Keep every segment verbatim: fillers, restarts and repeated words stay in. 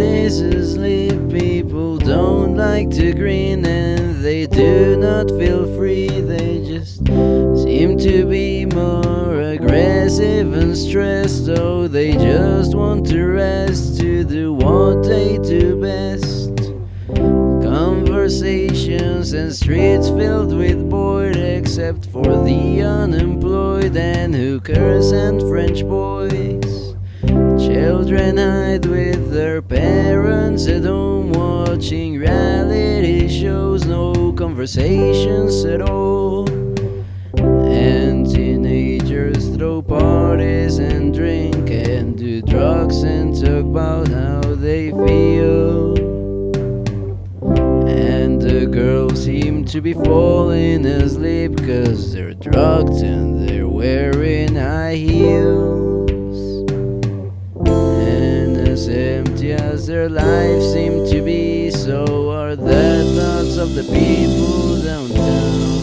is asleep, people don't like to grin, and they do not feel free. They just seem to be more aggressive and stressed. Oh, they just want to rest, to do what they do best. Conversations and streets filled with bored, except for the unemployed and hookers and French boys. Children hide with their parents at home, watching reality shows, no conversations at all. And teenagers throw parties and drink and do drugs and talk about how they feel. And the girls seem to be falling asleep, 'cause they're drugged and they're wearing high heels. As empty as their lives seem to be, so are the thoughts of the people downtown.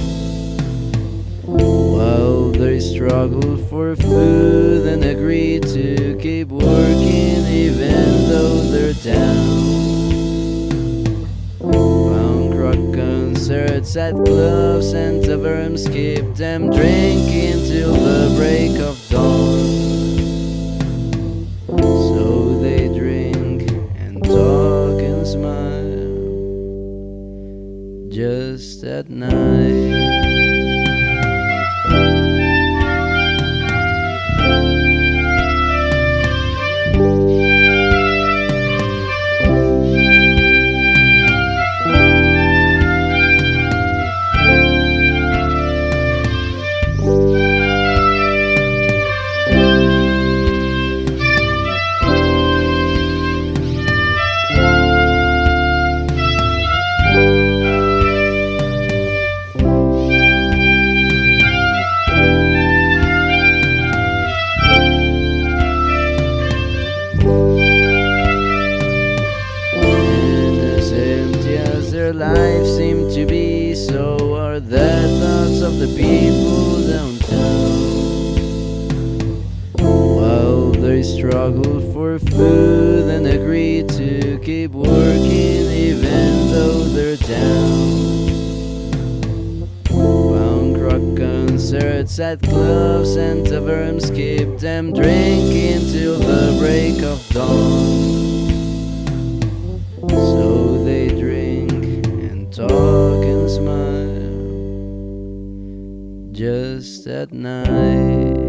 While they struggle for food and agree to keep working even though they're down. Punk rock concerts at clubs and taverns keep them drinking till the break of dawn. Just at night. Their lives seem to be, so are the thoughts of the people downtown. While they struggle for food and agree to keep working even though they're down. Punk rock concerts at clubs and taverns keep them drinking till the break of dawn. So they drink, talk and smile just at night.